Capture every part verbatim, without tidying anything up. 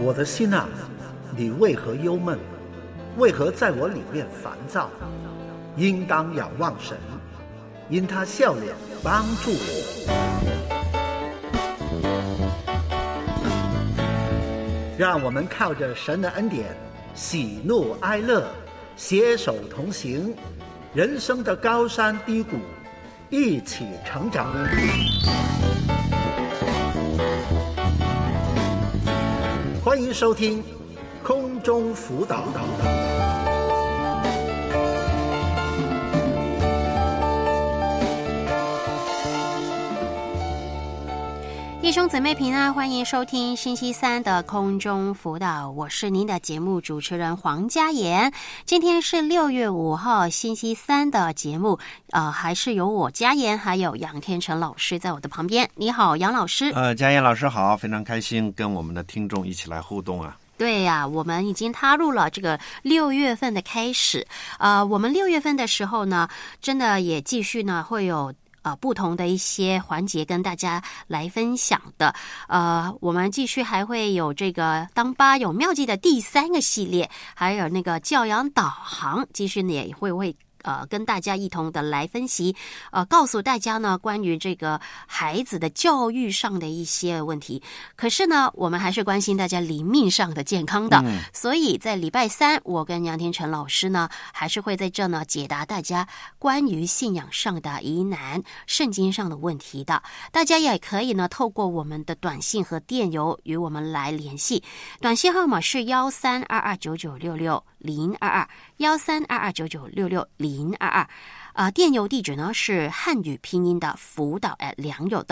我的心啊，你为何忧闷？为何在我里面烦躁？应当仰望神，因他笑脸帮助我。让我们靠着神的恩典，喜怒哀乐，携手同行，人生的高山低谷，一起成长。欢迎收听空中辅导。 弟兄姊妹平安，欢迎收听星期三的空中辅导，我是您的节目主持人黄嘉妍。今天是六月五号星期三的节目，呃，还是由我嘉妍还有杨天成老师在我的旁边。你好，杨老师。 呃，嘉妍老师好，非常开心跟我们的听众一起来互动啊。 对呀、啊，我们已经踏入了这个六月份的开始。呃，我们六月份的时候呢，真的也继续呢会有呃，不同的一些环节跟大家来分享的。呃，我们继续还会有这个当爸有妙计的第三个系列，还有那个教养导航，继续呢也会会呃跟大家一同的来分析，呃，告诉大家呢关于这个孩子的教育上的一些问题。可是呢，我们还是关心大家灵命上的健康的，嗯、所以在礼拜三，我跟杨天成老师呢，还是会在这呢解答大家关于信仰上的疑难、圣经上的问题的。大家也可以呢透过我们的短信和电邮与我们来联系，短信号码是幺三二二九九六六零二二幺三二二九九六六零二二。呃，电邮地址呢是汉语拼音的辅导 at 良友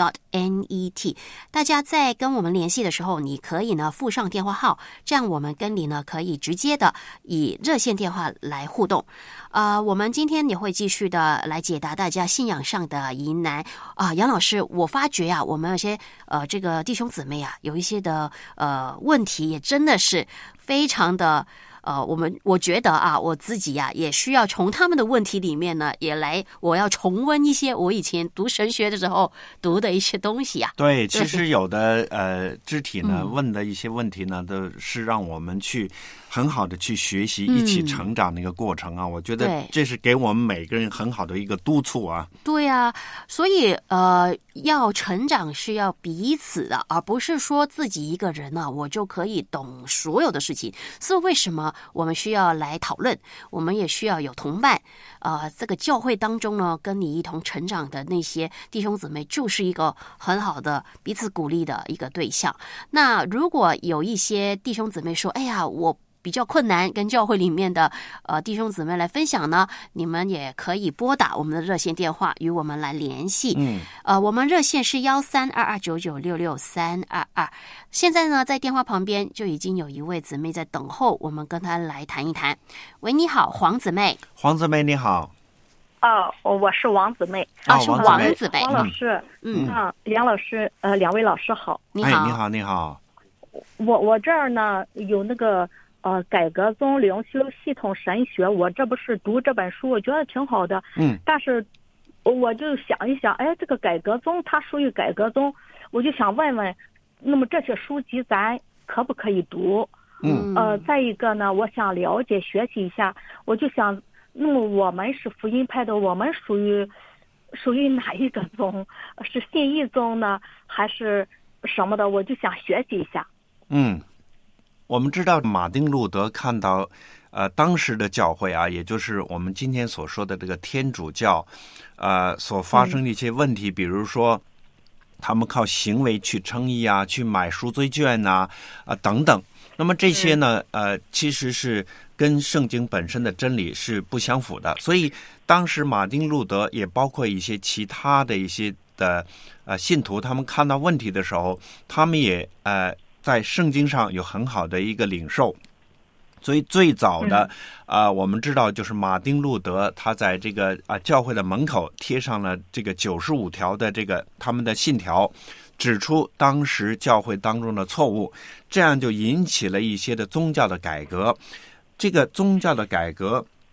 .net。大家在跟我们联系的时候，你可以呢附上电话号，这样我们跟你呢可以直接的以热线电话来互动。呃，我们今天也会继续的来解答大家信仰上的疑难啊、呃。杨老师，我发觉啊，我们有些呃这个弟兄姊妹啊，有一些的呃问题，也真的是非常的。呃，我们我觉得啊，我自己呀、啊，也需要从他们的问题里面呢，也来，我要重温一些我以前读神学的时候读的一些东西啊。 对，其实有的呃肢体呢、嗯、问的一些问题呢，都是让我们去很好的去学习，一起成长的一个过程啊。嗯、我觉得这是给我们每个人很好的一个督促啊。 对啊，所以呃，要成长是要彼此的，而不是说自己一个人呢、啊，我就可以懂所有的事情。是为什么？我们需要来讨论，我们也需要有同伴。呃，这个教会当中呢，跟你一同成长的那些弟兄姊妹，就是一个很好的彼此鼓励的一个对象。那如果有一些弟兄姊妹说：“哎呀，我比较困难，跟教会里面的呃弟兄姊妹来分享呢，你们也可以拨打我们的热线电话与我们来联系。嗯，呃，我们热线是幺三二二九九六六三二二。现在呢，在电话旁边就已经有一位姊妹在等候，我们跟她来谈一谈。喂，你好，黄姊妹。 黄姊妹你好。 哦，我是王姊妹。 啊，是王姊妹。 王老师，嗯，啊，梁老师，呃，两位老师好。 你好， 哎、你好，你好。 我我这儿呢有那个。呃，改革宗灵修系统神学，我这不是读这本书，我觉得挺好的。嗯，但是我就想一想，哎，这个改革宗它属于改革宗，我就想问问，那么这些书籍咱可不可以读？嗯，呃，再一个呢，我想了解学习一下，我就想，那么我们是福音派的，我们属于属于哪一个宗？是信义宗呢，还是什么的？我就想学习一下。 嗯。我们知道马丁路德看到呃当时的教会啊，也就是我们今天所说的这个天主教呃所发生的一些问题、嗯、比如说他们靠行为去称义啊，去买赎罪券啊啊、呃、等等，那么这些呢呃其实是跟圣经本身的真理是不相符的，所以当时马丁路德也包括一些其他的一些的呃信徒，他们看到问题的时候，他们也呃在圣经上有很好的一个领受，所以最早的啊、呃，我们知道就是马丁路德，他在这个啊、呃、教会的门口贴上了这个九十五条的这个他们的信条，指出当时教会当中的错误，这样就引起了一些的宗教的改革。这个宗教的改革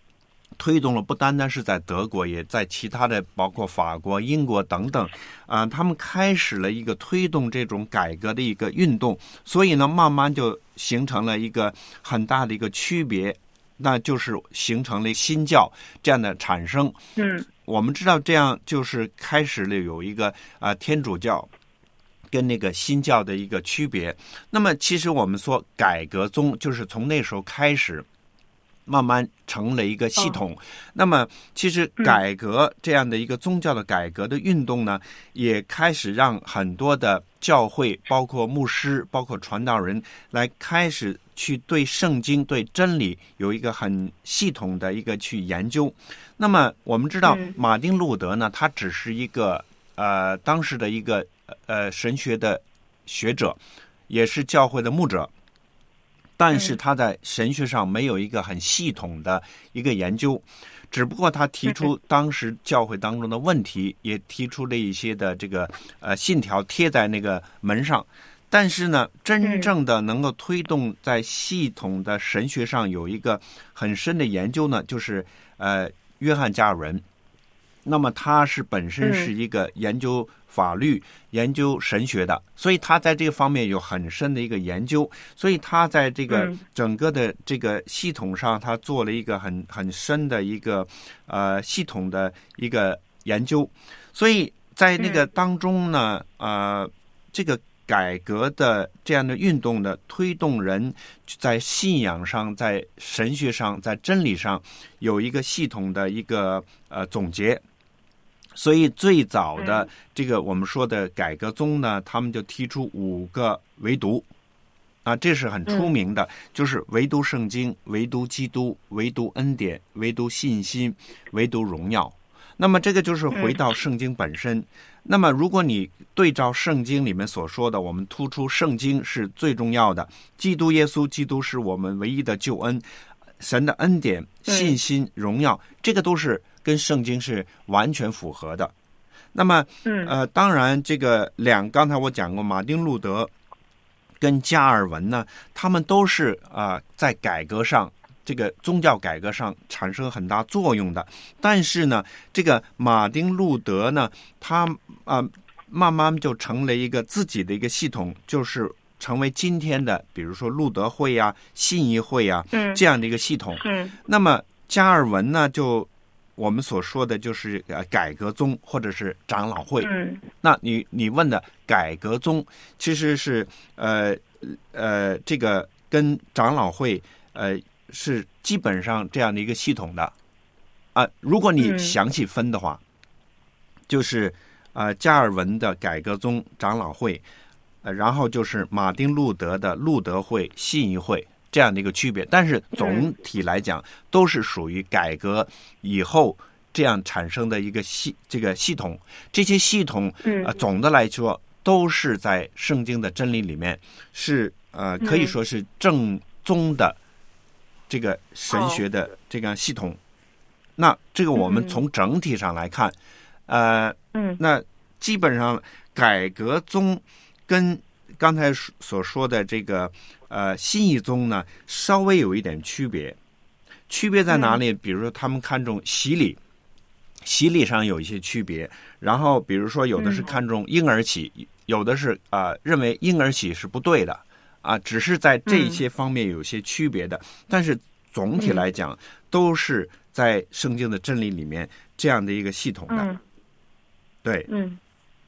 推动了不单单是在德国，也在其他的包括法国、英国等等啊、呃，他们开始了一个推动这种改革的一个运动，所以呢，慢慢就形成了一个很大的一个区别，那就是形成了新教这样的产生。 嗯， 我们知道这样就是开始了有一个啊、呃、天主教跟那个新教的一个区别。那么其实我们说改革宗就是从那时候开始慢慢成了一个系统、哦、那么其实改革这样的一个宗教的改革的运动呢、嗯、也开始让很多的教会包括牧师包括传道人来开始去对圣经对真理有一个很系统的一个去研究。那么我们知道马丁路德呢他只是一个呃当时的一个呃神学的学者，也是教会的牧者，但是他在神学上没有一个很系统的一个研究，只不过他提出当时教会当中的问题，也提出了一些的这个呃信条贴在那个门上。但是呢，真正的能够推动在系统的神学上有一个很深的研究呢，就是呃约翰加尔文。那么他是本身是一个研究法律、研究神学的，所以他在这个方面有很深的一个研究，所以他在这个整个的这个系统上，他做了一个很很深的一个呃系统的一个研究。所以在那个当中呢，呃，这个改革的这样的运动的推动人在信仰上、在神学上、在真理上有一个系统的一个呃总结。所以最早的这个我们说的改革宗呢，他们就提出五个唯独啊，这是很出名的，就是唯独圣经、唯独基督、唯独恩典、唯独信心、唯独荣耀。那么这个就是回到圣经本身。那么如果你对照圣经里面所说的，我们突出圣经是最重要的，基督耶稣基督是我们唯一的救恩，神的恩典、信心、荣耀，这个都是跟圣经是完全符合的。那么呃，当然这个两刚才我讲过马丁路德跟加尔文呢，他们都是啊、呃、在改革上这个宗教改革上产生很大作用的。但是呢，这个马丁路德呢，他啊、呃、慢慢就成了一个自己的一个系统，就是成为今天的比如说路德会啊、信义会啊、嗯、这样的一个系统。嗯，那么加尔文呢，就我们所说的就是呃改革宗或者是长老会。嗯，那你你问的改革宗其实是呃呃这个跟长老会呃是基本上这样的一个系统的啊、呃。如果你详细分的话，嗯、就是呃加尔文的改革宗长老会。呃，然后就是马丁路德的路德会、信义会这样的一个区别，但是总体来讲都是属于改革以后这样产生的一个系这个系统。这些系统呃总的来说都是在圣经的真理里面，是呃可以说是正宗的这个神学的这个系统。那这个我们从整体上来看，呃，那基本上改革宗跟刚才所说的这个呃信义宗呢，稍微有一点区别。区别在哪里？比如说他们看重洗礼，洗礼上有一些区别。然后比如说有的是看重婴儿洗，嗯、有的是啊、呃、认为婴儿洗是不对的啊、呃，只是在这些方面有些区别的。嗯、但是总体来讲，嗯、都是在圣经的真理里面这样的一个系统的。嗯、对， 嗯，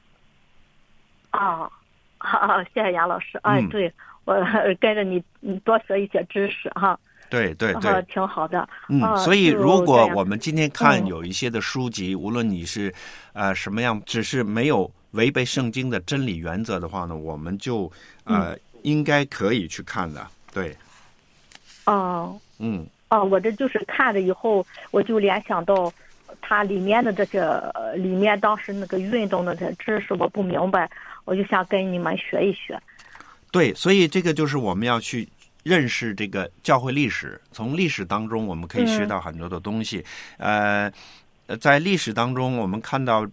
哦。好，谢谢杨老师。哎，对，我跟着你，你多学一些知识哈。 对对对， 啊、挺好的。 嗯，啊、所以如果我们今天看有一些的书籍，嗯、无论你是呃什么样，只是没有违背圣经的真理原则的话呢，我们就呃、嗯、应该可以去看的。对。 哦。 嗯。 哦，我这就是看了以后，我就联想到它里面的这些，里面当时那个运动的这些知识，我不明白。我就想跟你们学一学。 对，所以这个就是我们要去认识这个教会历史，从历史当中我们可以学到很多的东西。嗯、呃，在历史当中我们看到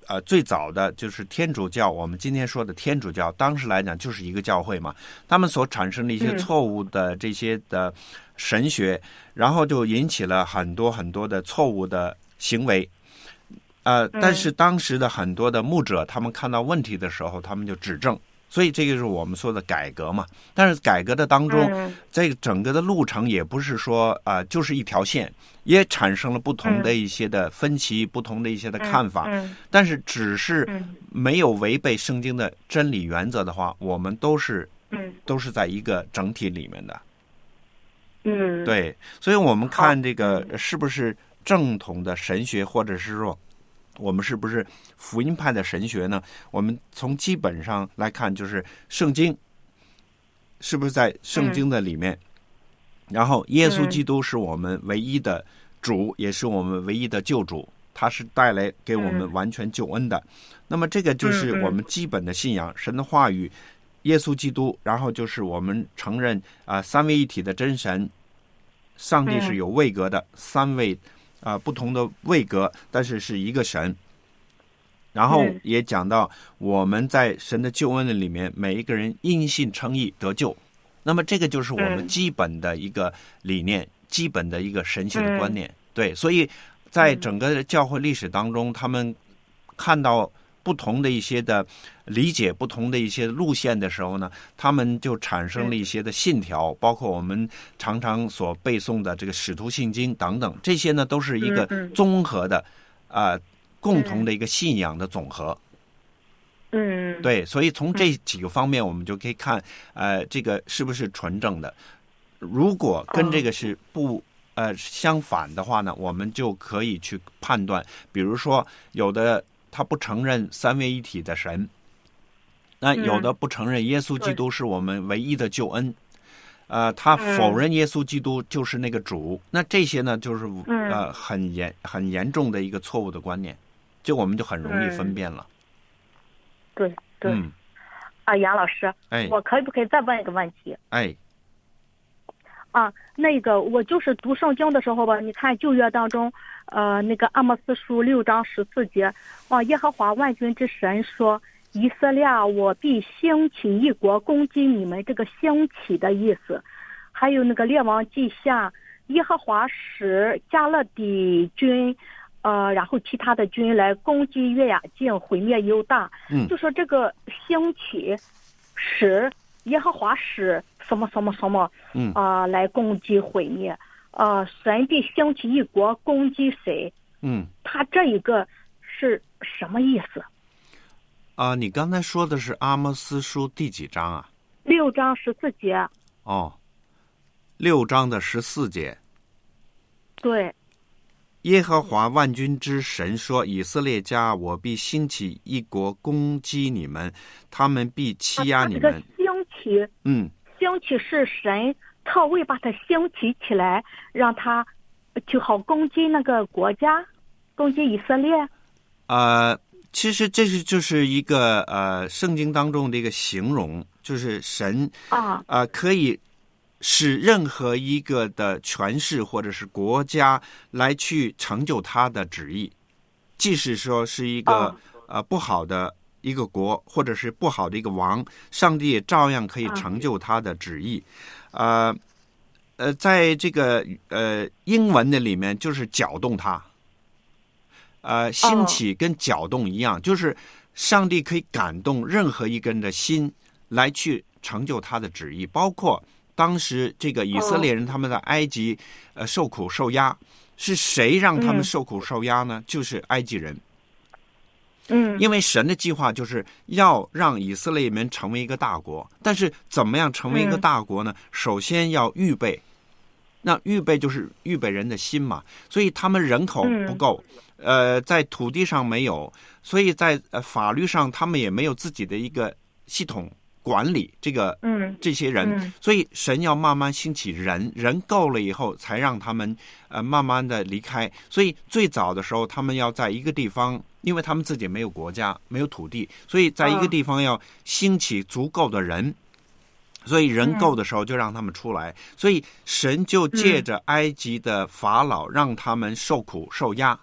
呃最早的就是天主教，我们今天说的天主教，当时来讲就是一个教会嘛，他们所产生的一些错误的这些的神学，嗯、然后就引起了很多很多的错误的行为。呃，但是当时的很多的牧者，他们看到问题的时候，他们就指正，所以这个是我们说的改革嘛。但是改革的当中，嗯、这个整个的路程也不是说啊、呃、就是一条线，也产生了不同的一些的分歧，嗯、不同的一些的看法。嗯嗯、但是只是没有违背圣经的真理原则的话，我们都是嗯都是在一个整体里面的。 嗯， 对，所以我们看这个是不是正统的神学，或者是说我们是不是福音派的神学呢？我们从基本上来看，就是圣经是不是在圣经的里面，嗯、然后耶稣基督是我们唯一的主，嗯、也是我们唯一的救主，他是带来给我们完全救恩的。嗯、那么这个就是我们基本的信仰，嗯、神的话语，耶稣基督，然后就是我们承认啊、呃、三位一体的真神，上帝是有位格的，嗯、三位。啊、呃，不同的位格，但是是一个神。然后也讲到我们在神的救恩的里面，每一个人因信称义得救。那么这个就是我们基本的一个理念，嗯、基本的一个神学的观念。嗯、对，所以在整个教会历史当中，他们看到不同的一些的理解，不同的一些路线的时候呢，他们就产生了一些的信条，嗯、包括我们常常所背诵的这个使徒信经等等，这些呢都是一个综合的啊、呃、共同的一个信仰的总和。 嗯， 对，所以从这几个方面我们就可以看呃这个是不是纯正的。如果跟这个是不呃相反的话呢，我们就可以去判断，比如说有的他不承认三位一体的神，那有的不承认耶稣基督是我们唯一的救恩，嗯、呃，他否认耶稣基督就是那个主，嗯、那这些呢，就是呃很严很严重的一个错误的观念，这我们就很容易分辨了。 嗯、对对， 嗯， 啊，杨老师， 哎， 我可以不可以再问一个问题？ 哎。 啊，那个我就是读圣经的时候吧，你看旧约当中，呃，那个阿摩司书六章十四节，啊，耶和华万军之神说，以色列，我必兴起一国攻击你们，这个兴起的意思。还有那个列王记下，耶和华使加勒底军，呃，然后其他的军来攻击约雅敬，毁灭犹大。嗯，就说这个兴起使耶和华使什么什么什么，嗯啊、呃，来攻击毁灭，呃，神必兴起一国攻击谁？ 嗯， 他这一个是什么意思？ 啊、呃，你刚才说的是阿摩司书第几章啊？ 六章十四节。 哦，六章的十四节。 对。 耶和华万军之神说：“以色列家，我必兴起一国攻击你们，他们必欺压你们。” 啊，这个兴起， 嗯， 兴起是神特为把它兴起起来，让他就好攻击那个国家，攻击以色列。 呃，其实这是就是一个呃圣经当中的一个形容，就是神啊， 呃可以使任何一个的权势或者是国家来去成就他的旨意，即使说是一个、哦、呃不好的一个国，或者是不好的一个王，上帝也照样可以成就他的旨意。呃呃，在这个呃英文的里面就是搅动他，呃兴起跟搅动一样，哦、就是上帝可以感动任何一个人的心来去成就他的旨意，包括当时这个以色列人他们在埃及呃受苦受压，是谁让他们受苦受压呢？嗯、就是埃及人。 嗯， 因为神的计划就是要让以色列人成为一个大国，但是怎么样成为一个大国呢？嗯、首先要预备，那预备就是预备人的心嘛。所以他们人口不够，嗯、呃，在土地上没有，所以在呃法律上他们也没有自己的一个系统管理这个， 嗯， 这些人， 嗯、 所以神要慢慢兴起人，人够了以后，才让他们呃慢慢的离开。所以最早的时候，他们要在一个地方，因为他们自己没有国家，没有土地，所以在一个地方要兴起足够的人，哦、所以人够的时候就让他们出来。嗯、所以神就借着埃及的法老，让他们受苦受压。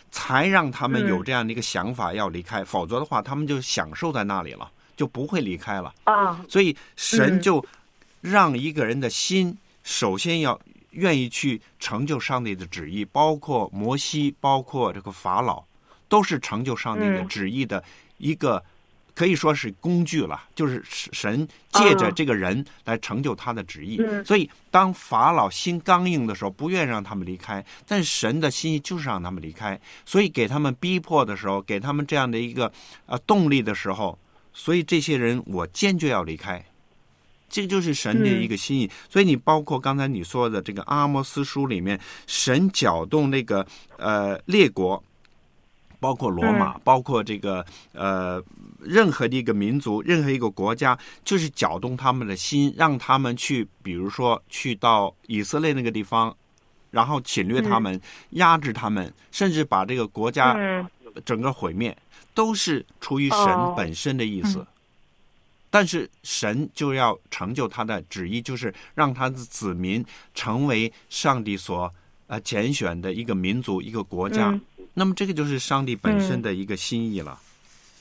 才让他们有这样的一个想法要离开，嗯、否则的话，他们就享受在那里了，就不会离开了啊。 所以神就让一个人的心，首先要愿意去成就上帝的旨意，包括摩西，包括这个法老，都是成就上帝的旨意的一个。嗯可以说是工具了，就是神借着这个人来成就他的旨意。 嗯、 所以当法老心刚硬的时候，不愿让他们离开，但是神的心意就是让他们离开，所以给他们逼迫的时候，给他们这样的一个呃动力的时候，所以这些人我坚决要离开，这就是神的一个心意。嗯、所以你包括刚才你说的这个阿摩斯书里面，神搅动那个呃列国，包括罗马， 嗯、 包括这个呃。任何的一个民族，任何一个国家，就是搅动他们的心，让他们去，比如说去到以色列那个地方，然后侵略他们，嗯、压制他们，甚至把这个国家整个毁灭，嗯、都是出于神本身的意思。哦嗯、但是神就要成就他的旨意，就是让他的子民成为上帝所呃拣选的一个民族、一个国家。嗯、那么这个就是上帝本身的一个心意了。嗯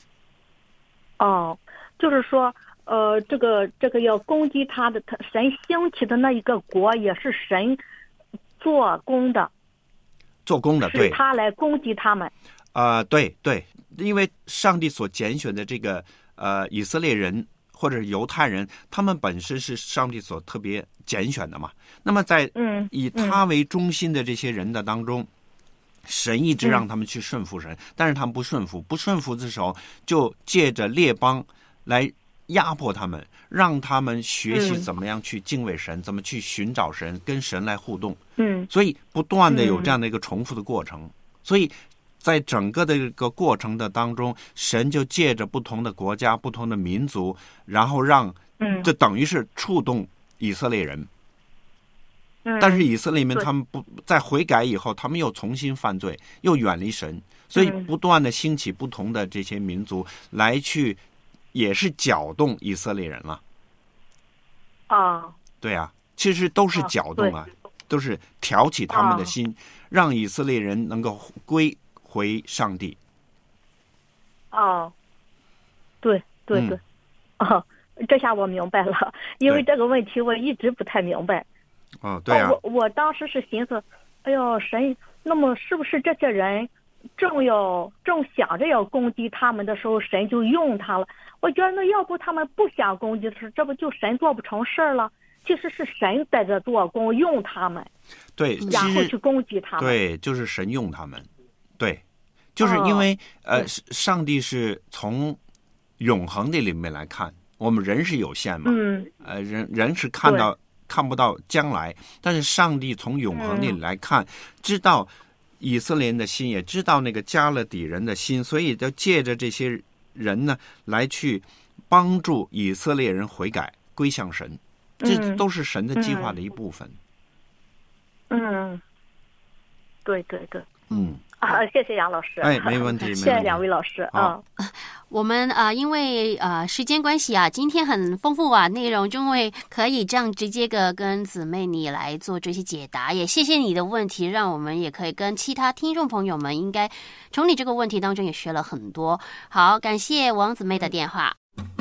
哦，就是说，呃，这个这个要攻击他的，他神兴起的那一个国也是神做工的， 做工的，对， 是他来攻击他们。 啊、呃，对对，因为上帝所拣选的这个呃以色列人或者犹太人，他们本身是上帝所特别拣选的嘛。那么在嗯以他为中心的这些人的当中。嗯嗯神一直让他们去顺服神，嗯、但是他们不顺服，不顺服的时候，就借着列邦来压迫他们，让他们学习怎么样去敬畏神，嗯、怎么去寻找神，跟神来互动。 嗯， 所以不断的有这样的一个重复的过程。嗯、所以在整个的一个过程的当中，神就借着不同的国家、不同的民族，然后让， 嗯， 这等于是触动以色列人。但是以色列人他们不在悔改以后，他们又重新犯罪，又远离神，所以不断的兴起不同的这些民族来去，也是搅动以色列人了。 啊， 对啊，其实都是搅动啊，都是挑起他们的心，让以色列人能够归回上帝。 哦，对对对，嗯、哦，这下我明白了，因为这个问题我一直不太明白。 哦，对啊， 哦、我我当时是寻思，哎呦神，那么是不是这些人正要正想着要攻击他们的时候，神就用他了？我觉得那要不他们不想攻击的时候，这不就神做不成事儿了？其实是神在这做工，用他们， 对， 然后去攻击他们。 对，就是神用他们，对，就是因为、哦、呃，上帝是从永恒的里面来看，我们人是有限嘛， 嗯， 呃，人人是看到。看不到将来，但是上帝从永恒里来看，嗯、知道以色列人的心，也知道那个加勒底人的心，所以就借着这些人呢，来去帮助以色列人悔改归向神， 嗯、 这都是神的计划的一部分。 嗯，嗯对对对， 嗯啊，谢谢杨老师， 哎，没问题，没问题谢谢两位老师啊。 嗯我们啊、呃，因为呃时间关系啊，今天很丰富啊，内容就会可以这样直接的跟姊妹你来做这些解答，也谢谢你的问题，让我们也可以跟其他听众朋友们应该从你这个问题当中也学了很多。好，感谢王姊妹的电话。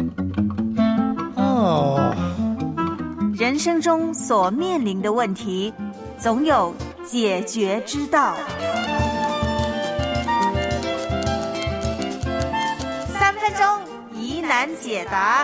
哦， 人生中所面临的问题，总有解决之道。三分钟疑难解答。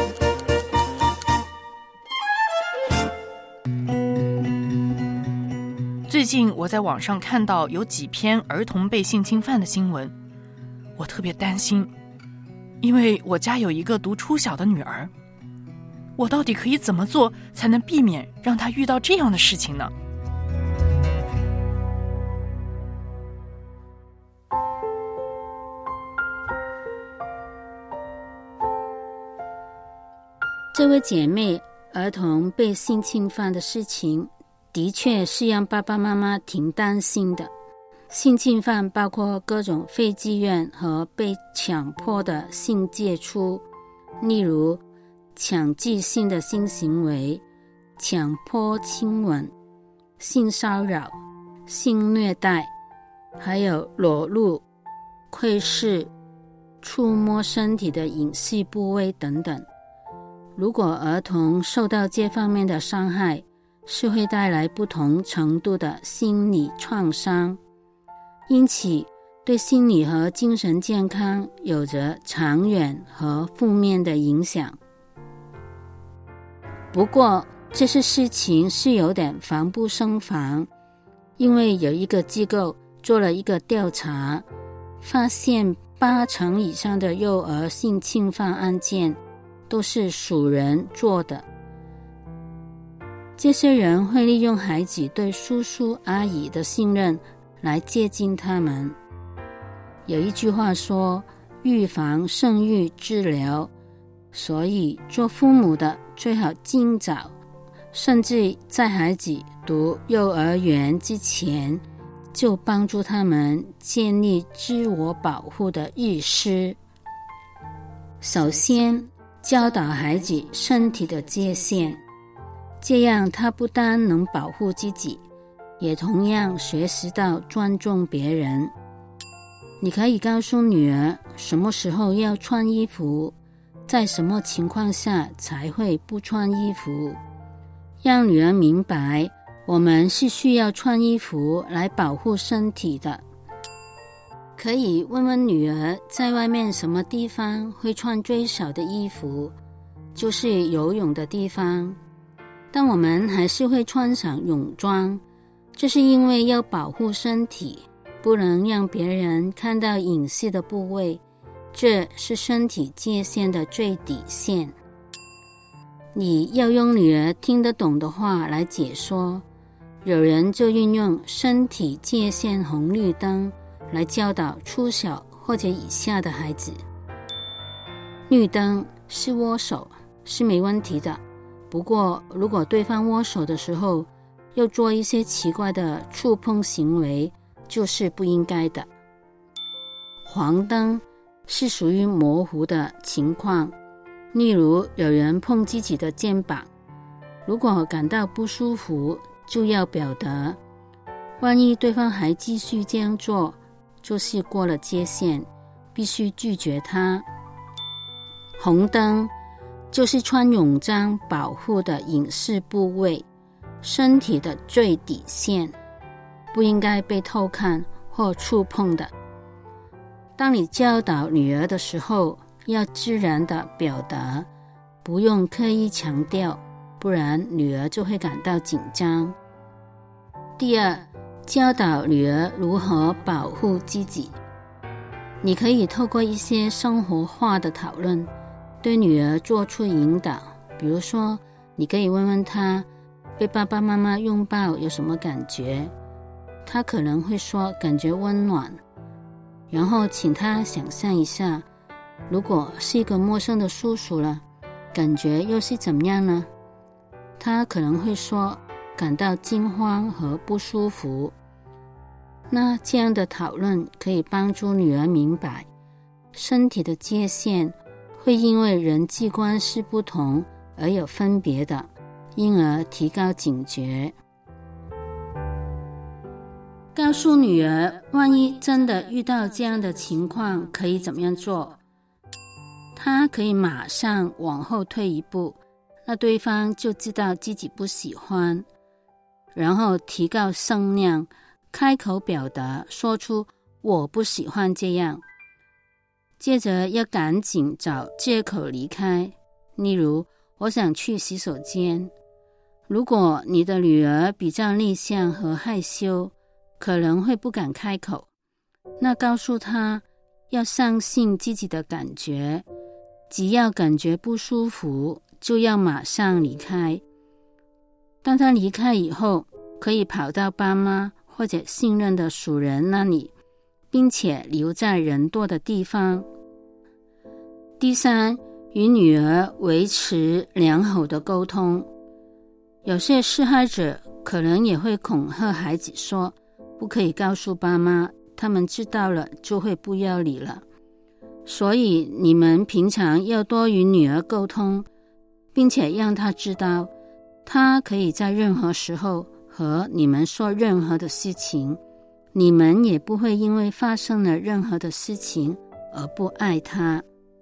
最近我在网上看到有几篇儿童被性侵犯的新闻，我特别担心，因为我家有一个读初小的女儿，我到底可以怎么做才能避免让她遇到这样的事情呢？ 这位姐妹，儿童被性侵犯的事情的确是让爸爸妈妈挺担心的。性侵犯包括各种非自愿和被强迫的性接触，例如强制性的性行为、强迫亲吻、性骚扰、性虐待、 还有裸露、窥视、触摸身体的隐私部位等等。如果儿童受到这方面的伤害，是会带来不同程度的心理创伤，因此对心理和精神健康有着长远和负面的影响。不过这些事情是有点防不胜防，因为有一个机构做了一个调查，发现八成以上的幼儿性侵犯案件都是属人做的。这些人会利用孩子对叔叔阿姨的信任来接近他们。有一句话说，预防胜于治疗，所以做父母的最好尽早，甚至在孩子读幼儿园之前，就帮助他们建立自我保护的意识。首先，教导孩子身体的界限，这样他不单能保护自己，也同样学习到尊重别人。你可以告诉女儿什么时候要穿衣服，在什么情况下才会不穿衣服，让女儿明白我们是需要穿衣服来保护身体的。可以问问女儿在外面什么地方会穿最少的衣服，就是游泳的地方。但我们还是会穿上泳装，这是因为要保护身体，不能让别人看到隐私的部位，这是身体界限的最底线。你要用女儿听得懂的话来解说，有人就运用身体界限红绿灯来教导初小或者以下的孩子。绿灯是握手，是没问题的，不过如果对方握手的时候又做一些奇怪的触碰行为，就是不应该的。黄灯是属于模糊的情况，例如有人碰自己的肩膀，如果感到不舒服就要表达，万一对方还继续这样做，就是过了界限，必须拒绝他。红灯就是穿泳装保护的隐私部位，身体的最底线，不应该被偷看或触碰的。当你教导女儿的时候，要自然的表达，不用刻意强调，不然女儿就会感到紧张。第二，教导女儿如何保护自己。你可以透过一些生活化的讨论，对女儿做出引导。比如说，你可以问问她，被爸爸妈妈拥抱有什么感觉？她可能会说感觉温暖。然后请她想象一下，如果是一个陌生的叔叔了，感觉又是怎么样呢？她可能会说感到惊慌和不舒服。那这样的讨论可以帮助女儿明白，身体的界限会因为人际关系不同而有分别的，因而提高警觉。告诉女儿，万一真的遇到这样的情况，可以怎么样做？她可以马上往后退一步，那对方就知道自己不喜欢，然后提高声量，开口表达，说出我不喜欢这样。接着要赶紧找借口离开，例如我想去洗手间。如果你的女儿比较内向和害羞，可能会不敢开口，那告诉她要相信自己的感觉，只要感觉不舒服就要马上离开。当她离开以后，可以跑到爸妈或者信任的属人那里，并且留在人多的地方。第三，与女儿维持良好的沟通。有些施害者可能也会恐吓孩子说，不可以告诉爸妈，他们知道了就会不要你了。所以你们平常要多与女儿沟通，并且让她知道，她可以在任何时候和你们说任何的事情， 你们也不会因为发生了任何的事情而不爱他。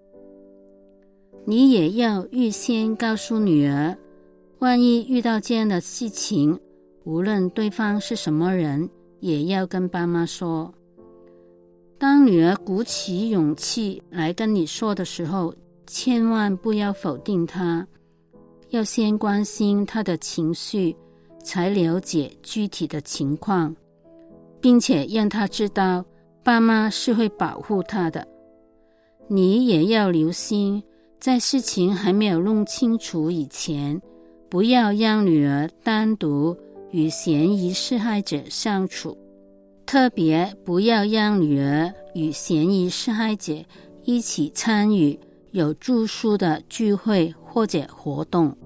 你也要预先告诉女儿，万一遇到这样的事情，无论对方是什么人，也要跟爸妈说。当女儿鼓起勇气来跟你说的时候，千万不要否定她，要先关心她的情绪，才了解具体的情况，并且让她知道爸妈是会保护她的。你也要留心，在事情还没有弄清楚以前，不要让女儿单独与嫌疑施害者相处，特别不要让女儿与嫌疑施害者一起参与有住宿的聚会或者活动。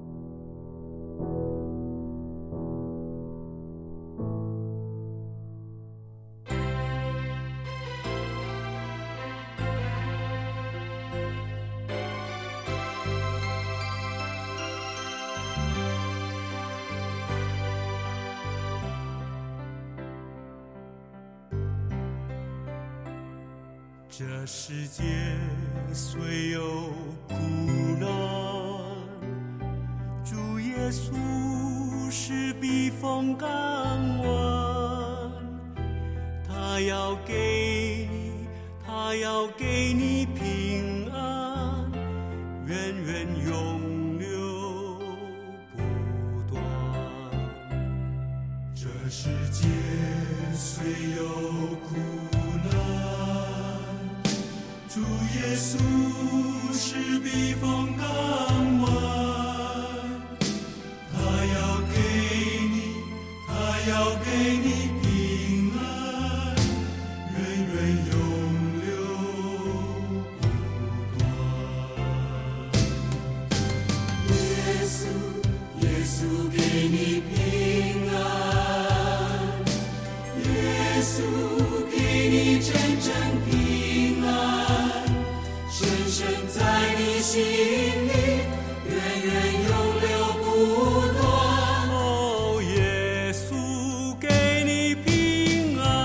这世界虽有苦难，主耶稣是避风港湾，他要给你，他要给你平安，源源永流不断。这世界虽有苦主耶稣是避风港湾，他要给你，他要给你平安，源源永流不断。耶稣，耶稣给你平安，耶稣给你真正平安。深在你心里，源源永流不断。哦，耶稣给你平安。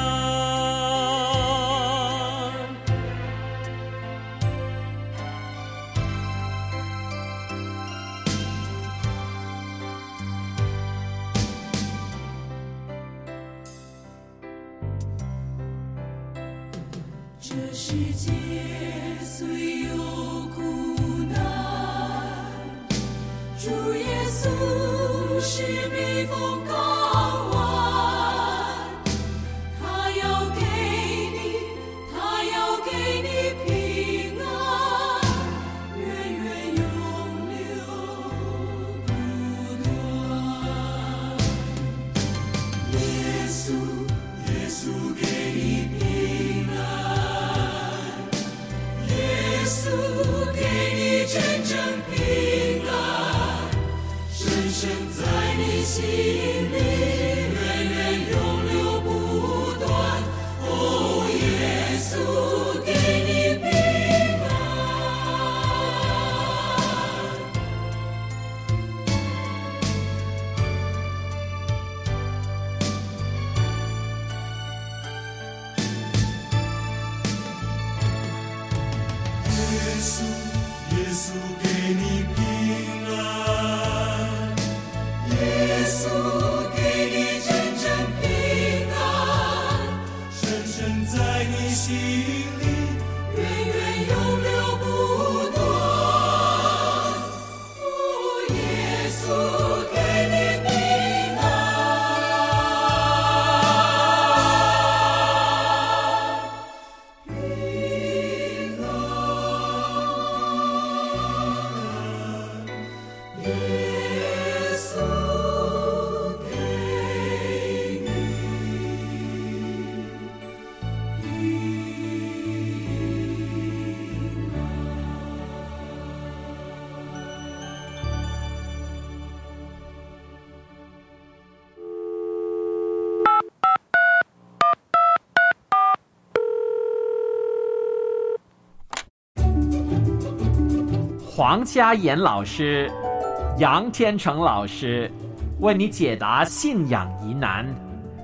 这世界虽有苦难，主耶稣是避风港湾，他要给你，他要给你平安，源源永流不断。耶稣，耶稣给你平安，耶稣给你真正平安，深深在你心里，源源永流不断。哦，耶稣给你平安。耶稣，耶稣给你平安，耶稣给你真正平安，深深在你心里，源源永流不断。哦，耶稣给你平安，平安，耶稣给你黄嘉言老师、杨天成老师为你解答信仰疑难，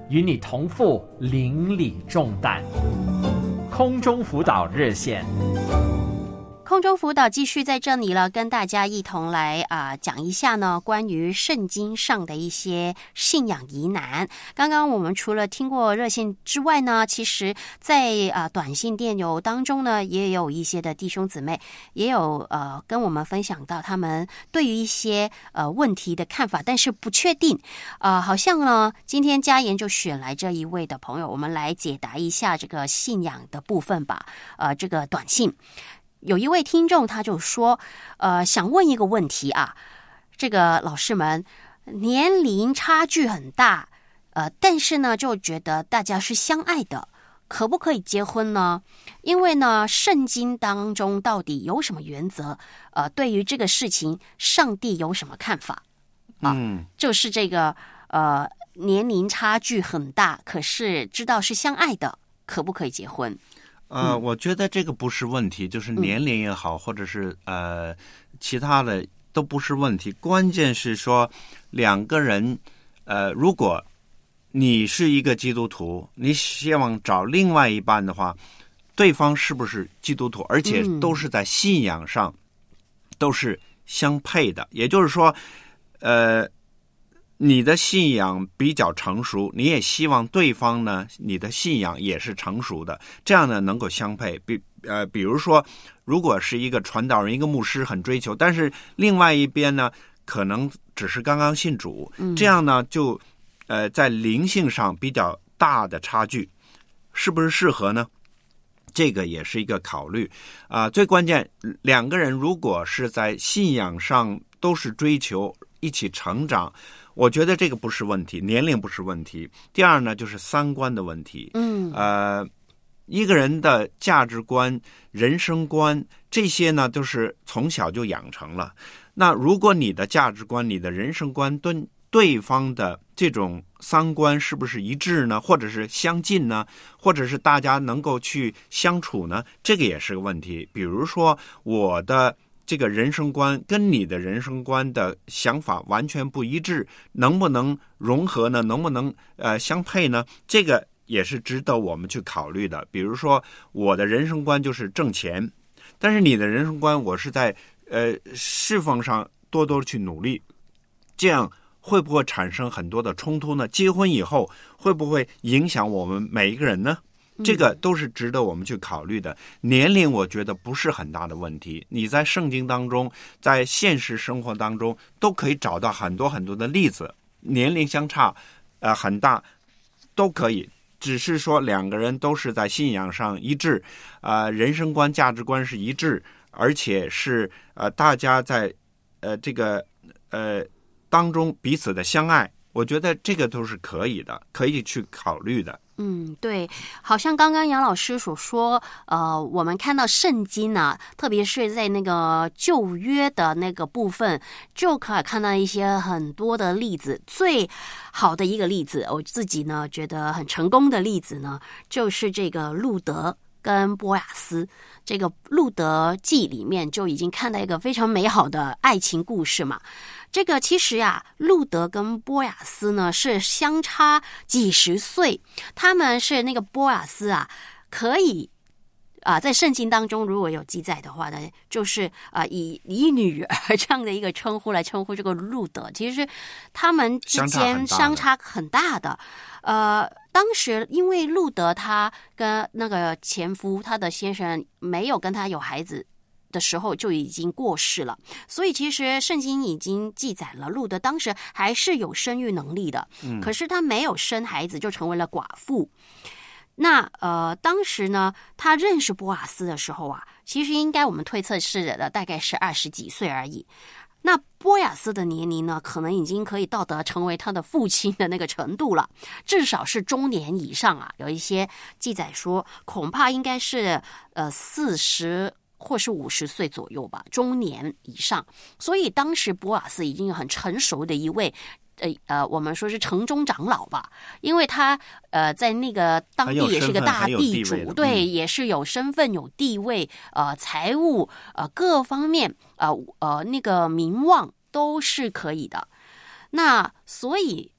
与你同负邻里重担。空中辅导热线。 空中辅导继续在这里了，跟大家一同来啊、呃、讲一下呢关于圣经上的一些信仰疑难。刚刚我们除了听过热线之外呢，其实在啊、呃、短信电邮当中呢，也有一些的弟兄姊妹也有呃跟我们分享到他们对于一些呃问题的看法，但是不确定。呃，好像呢今天嘉言就选来这一位的朋友，我们来解答一下这个信仰的部分吧。呃，这个短信。有一位听众他就说呃，想问一个问题啊，这个老师们年龄差距很大，呃，但是呢就觉得大家是相爱的，可不可以结婚呢？因为呢圣经当中到底有什么原则？呃，对于这个事情上帝有什么看法啊？嗯，就是这个呃年龄差距很大，可是知道是相爱的，可不可以结婚？ 呃，我觉得这个不是问题，就是年龄也好，嗯、或者是呃其他的都不是问题。关键是说两个人，呃，如果你是一个基督徒，你希望找另外一半的话，对方是不是基督徒，而且都是在信仰上、嗯、都是相配的，也就是说，呃。你的信仰比较成熟，你也希望对方呢，你的信仰也是成熟的，这样呢能够相配。比呃，比如说，如果是一个传道人、一个牧师很追求，但是另外一边呢，可能只是刚刚信主，嗯、这样呢就呃在灵性上比较大的差距，是不是适合呢？这个也是一个考虑啊、呃。最关键，两个人如果是在信仰上都是追求一起成长。我觉得这个不是问题，年龄不是问题。第二呢，就是三观的问题。嗯，呃，一个人的价值观、人生观这些呢，都是从小就养成了。那如果你的价值观、你的人生观跟对方的这种三观是不是一致呢？或者是相近呢？或者是大家能够去相处呢？这个也是个问题。比如说我的这个人生观跟你的人生观的想法完全不一致，能不能融合呢？能不能呃相配呢？这个也是值得我们去考虑的。比如说我的人生观就是挣钱，但是你的人生观我是在呃侍奉上多多去努力，这样会不会产生很多的冲突呢？结婚以后会不会影响我们每一个人呢？这个都是值得我们去考虑的。年龄我觉得不是很大的问题，你在圣经当中，在现实生活当中都可以找到很多很多的例子，年龄相差呃很大都可以，只是说两个人都是在信仰上一致，呃人生观价值观是一致，而且是呃大家在呃这个呃当中彼此的相爱，我觉得这个都是可以的，可以去考虑的。 嗯，对，好像刚刚杨老师所说，呃，我们看到圣经呢、啊，特别是在那个旧约的那个部分，就可以看到一些很多的例子。最好的一个例子，我自己呢觉得很成功的例子呢，就是这个路德跟波亚斯。这个路德记里面就已经看到一个非常美好的爱情故事嘛。这个其实啊，路德跟波亚斯呢是相差几十岁，他们是那个波亚斯啊，可以啊、呃，在圣经当中如果有记载的话呢，就是啊、呃、以以女儿这样的一个称呼来称呼这个路德，其实他们之间相差很大的。呃，当时因为路德他跟那个前夫他的先生没有跟他有孩子的时候就已经过世了，所以其实圣经已经记载了路德当时还是有生育能力的，嗯，可是他没有生孩子就成为了寡妇。那呃，当时呢，他认识波亚斯的时候啊，其实应该我们推测是的，大概是二十几岁而已。那波亚斯的年龄呢，可能已经可以到达成为他的父亲的那个程度了，至少是中年以上啊。有一些记载说，恐怕应该是呃四十或是五十岁左右吧，中年以上。所以当时波亚斯已经很成熟的一位。呃呃，我们说是城中长老吧，因为他呃在那个当地也是个大地主，地对、嗯，也是有身份、有地位，呃，财务呃各方面呃呃那个名望都是可以的。那所以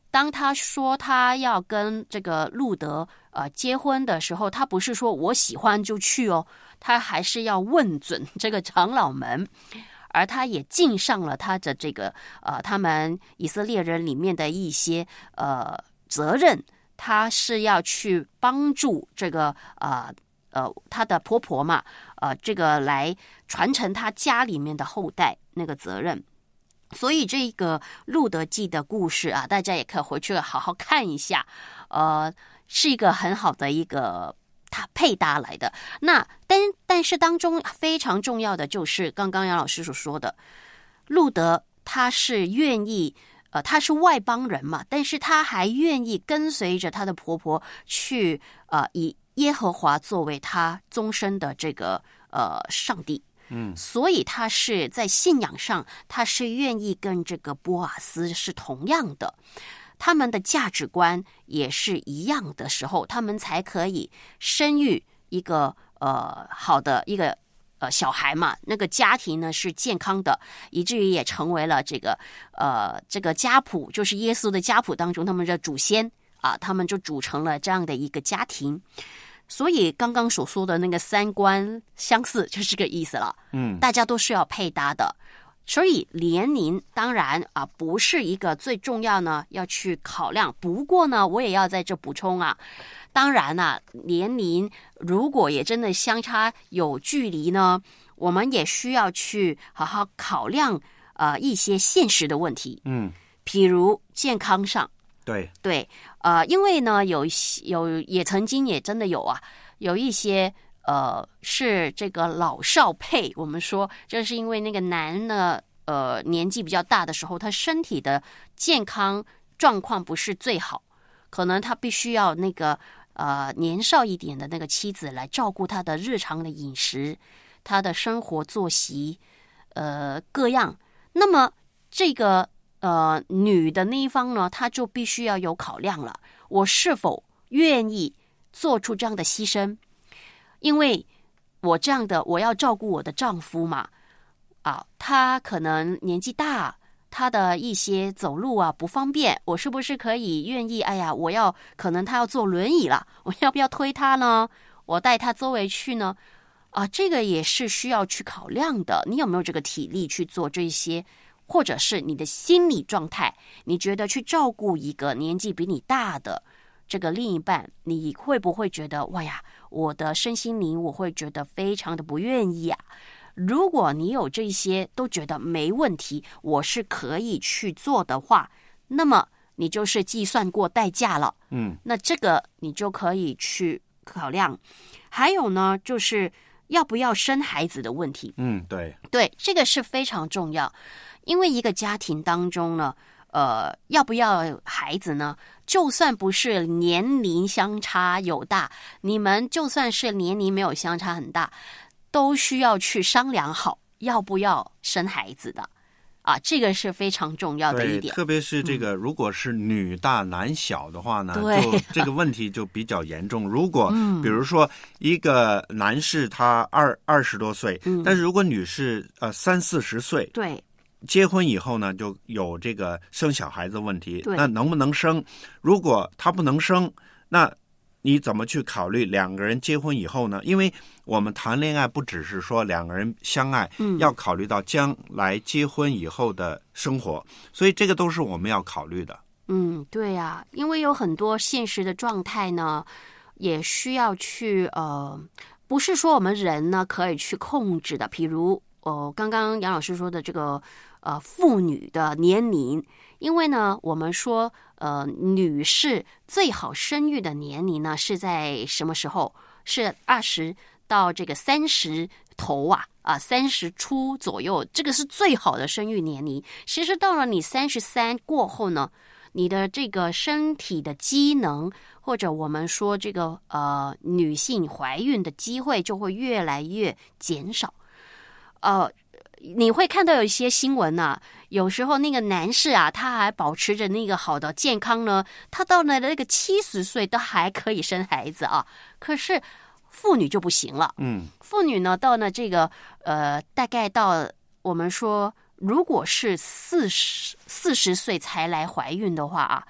当他说他要跟这个路德呃结婚的时候，他不是说我喜欢就去哦，他还是要问准这个长老们，而他也尽上了他的这个呃他们以色列人里面的一些呃责任，他是要去帮助这个呃呃他的婆婆嘛，呃这个来传承他家里面的后代那个责任。所以这个路德记的故事啊，大家也可以回去好好看一下，呃，是一个很好的一个它配搭来的。那但但是当中非常重要的就是刚刚杨老师所说的，路德他是愿意，呃，他是外邦人嘛，但是他还愿意跟随着他的婆婆去，呃，以耶和华作为他终身的这个呃上帝。 嗯， 所以他是在信仰上，他是愿意跟这个波阿斯是同样的，他们的价值观也是一样的时候，他们才可以生育一个呃好的一个呃小孩嘛，那个家庭呢是健康的，以至于也成为了这个呃这个家谱，就是耶稣的家谱当中他们的祖先啊，他们就组成了这样的一个家庭。所以刚刚所说的那个三观相似就是这个意思了， 嗯， 大家都是要配搭的。所以年龄当然啊不是一个最重要呢要去考量，不过呢我也要在这补充啊，当然啊年龄如果也真的相差有距离呢，我们也需要去好好考量呃一些现实的问题， 嗯， 譬如健康上。 对对，呃，因为呢，有有也曾经也真的有啊，有一些呃是这个老少配，我们说这是因为那个男呢，呃，年纪比较大的时候，他身体的健康状况不是最好，可能他必须要那个呃年少一点的那个妻子来照顾他的日常的饮食，他的生活作息，呃，各样。那么这个。呃，女的那一方呢，她就必须要有考量了，我是否愿意做出这样的牺牲？因为我这样的，我要照顾我的丈夫嘛，啊，他可能年纪大，他的一些走路啊不方便，我是不是可以愿意？哎呀，我要可能他要坐轮椅了，我要不要推他呢？我带他周围去呢？啊，这个也是需要去考量的。你有没有这个体力去做这些？或者是你的心理状态，你觉得去照顾一个年纪比你大的这个另一半，你会不会觉得哇呀，我的身心灵我会觉得非常的不愿意啊？如果你有这些都觉得没问题，我是可以去做的话，那么你就是计算过代价了， 嗯， 那这个你就可以去考量。还有呢，就是要不要生孩子的问题， 嗯，对对，这个是非常重要。因为一个家庭当中呢，呃，要不要孩子呢？就算不是年龄相差有大，你们就算是年龄没有相差很大，都需要去商量好要不要生孩子的啊，这个是非常重要的一点。 特别是这个，如果是女大男小的话呢， 对就这个问题就比较严重。如果比如说一个男士他二二十多岁， 嗯， 但是如果女士呃三四十岁， 对。 结婚以后呢，就有这个生小孩子问题， 对， 那能不能生？如果他不能生，那你怎么去考虑两个人结婚以后呢？因为我们谈恋爱不只是说两个人相爱， 嗯， 要考虑到将来结婚以后的生活，所以这个都是我们要考虑的。 嗯，对啊，因为有很多现实的状态呢，也需要去呃，不是说我们人呢可以去控制的，比如哦，刚刚杨老师说的这个。呃，妇女的年龄，因为呢，我们说，呃，女士最好生育的年龄呢是在什么时候？是二十到这个三十头啊，啊，三十出左右，这个是最好的生育年龄。其实到了你三十三过后呢，你的这个身体的机能，或者我们说这个呃女性怀孕的机会就会越来越减少，呃。你会看到有一些新闻啊，有时候那个男士啊，他还保持着那个好的健康呢，他到了那个七十岁都还可以生孩子啊。可是妇女就不行了， 嗯， 妇女呢到了这个呃，大概到我们说，如果是四十四十岁才来怀孕的话啊，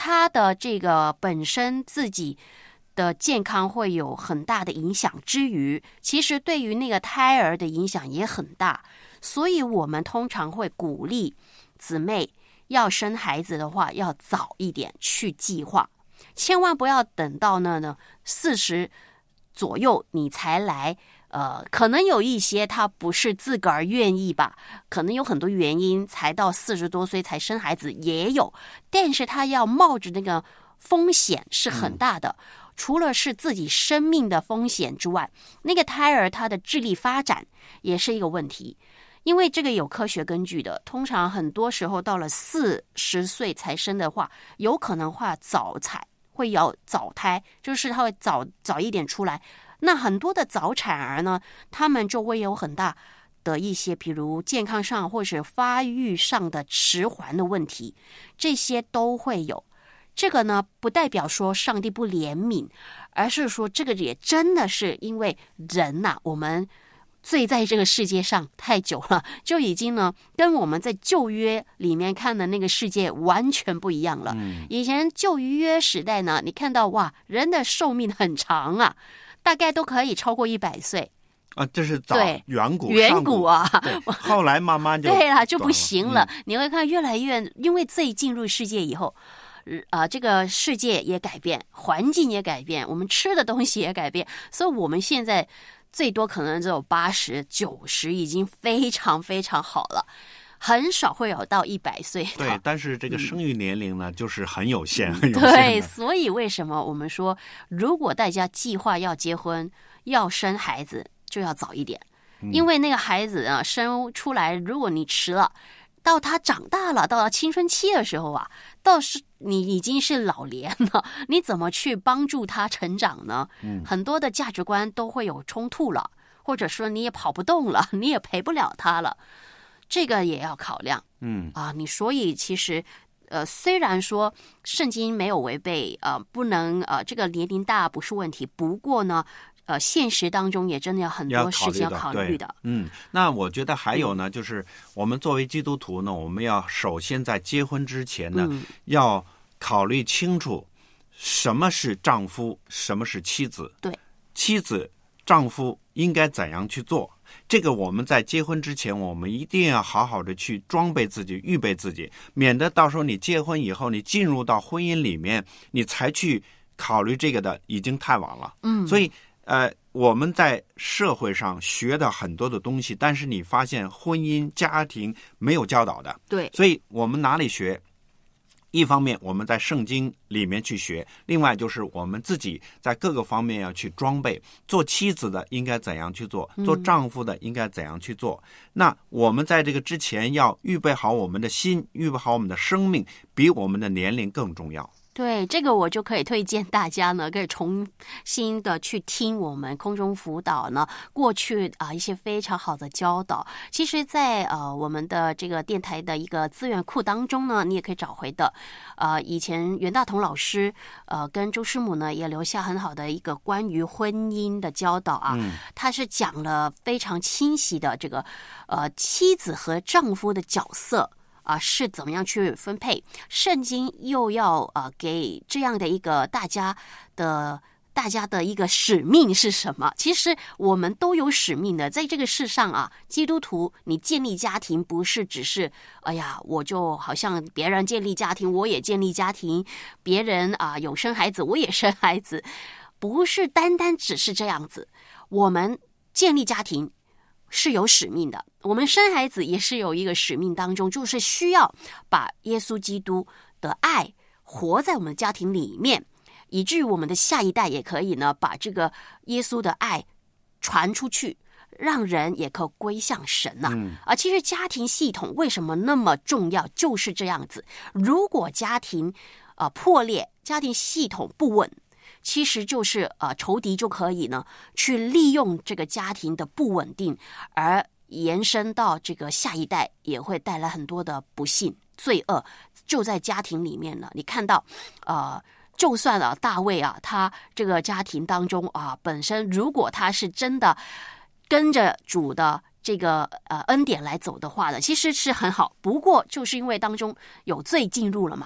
他的这个本身自己的健康会有很大的影响之余，其实对于那个胎儿的影响也很大。所以我们通常会鼓励姊妹要生孩子的话，要早一点去计划，千万不要等到那呢四十左右你才来。呃，可能有一些他不是自个儿愿意吧，可能有很多原因才到四十多岁才生孩子也有，但是他要冒着那个风险是很大的。嗯，除了是自己生命的风险之外，那个胎儿他的智力发展也是一个问题，因为这个有科学根据的。通常很多时候到了四十岁才生的话，有可能会早产，会有早胎，就是他会早早一点出来。那很多的早产儿呢，他们就会有很大的一些，比如健康上或是发育上的迟缓的问题，这些都会有。这个呢，不代表说上帝不怜悯，而是说这个也真的是因为人呐、啊，我们罪在这个世界上太久了，就已经呢跟我们在旧约里面看的那个世界完全不一样了。嗯、以前旧约时代呢，你看到哇，人的寿命很长啊，大概都可以超过一百岁。 啊，这是早远古远古啊， 后来慢慢就对了，就不行了。嗯、你会看越来越，因为罪进入世界以后，啊、呃，这个世界也改变，环境也改变，我们吃的东西也改变，所以我们现在最多可能只有八十九十，已经非常非常好了。很少会有到一百岁。 对，但是这个生育年龄呢，嗯、就是很有限，很有限。对，所以为什么我们说，如果大家计划要结婚、要生孩子，就要早一点，嗯、因为那个孩子啊，生出来，如果你迟了，到他长大了，到了青春期的时候啊，到是你已经是老年了，你怎么去帮助他成长呢？嗯，很多的价值观都会有冲突了，或者说你也跑不动了，你也陪不了他了。这个也要考量，嗯啊，你所以其实，呃，虽然说圣经没有违背，呃，不能呃，这个年龄大不是问题，不过呢，呃，现实当中也真的有很多事情要考虑的。 嗯，那我觉得还有呢，嗯、就是我们作为基督徒呢，我们要首先在结婚之前呢，嗯、要考虑清楚什么是丈夫，什么是妻子。 对， 妻子、丈夫应该怎样去做。这个我们在结婚之前，我们一定要好好的去装备自己，预备自己，免得到时候你结婚以后，你进入到婚姻里面，你才去考虑这个的，已经太晚了。嗯，所以呃，我们在社会上学的很多的东西，但是你发现婚姻家庭没有教导的。 对， 所以我们哪里学？一方面我们在圣经里面去学，另外就是我们自己在各个方面要去装备，做妻子的应该怎样去做，做丈夫的应该怎样去做。嗯、那我们在这个之前要预备好我们的心，预备好我们的生命，比我们的年龄更重要。 对，这个我就可以推荐大家呢，可以重新的去听我们空中辅导呢过去啊、呃、一些非常好的教导。其实在，在呃我们的这个电台的一个资源库当中呢，你也可以找回的。呃，以前袁大同老师呃跟周师母呢也留下很好的一个关于婚姻的教导啊，嗯、他是讲了非常清晰的这个呃妻子和丈夫的角色。啊，是怎么样去分配？圣经又要呃给这样的一个大家的大家的一个使命是什么？其实我们都有使命的，在这个世上啊，基督徒你建立家庭不是只是哎呀，我就好像别人建立家庭，我也建立家庭，别人啊有生孩子，我也生孩子，不是单单只是这样子。我们建立家庭是有使命的，我们生孩子也是有一个使命当中，就是需要把耶稣基督的爱活在我们家庭里面，以至于我们的下一代也可以呢把这个耶稣的爱传出去，让人也可以归向神呐、啊。嗯、啊，其实家庭系统为什么那么重要，就是这样子。如果家庭呃破裂，家庭系统不稳，其实就是呃仇敌就可以呢去利用这个家庭的不稳定，而延伸到这个下一代，也会带来很多的不幸罪恶，就在家庭里面呢。你看到呃就算啊大卫啊他这个家庭当中啊本身如果他是真的跟着主的这个呃恩典来走的话呢，其实是很好，不过就是因为当中有罪进入了嘛，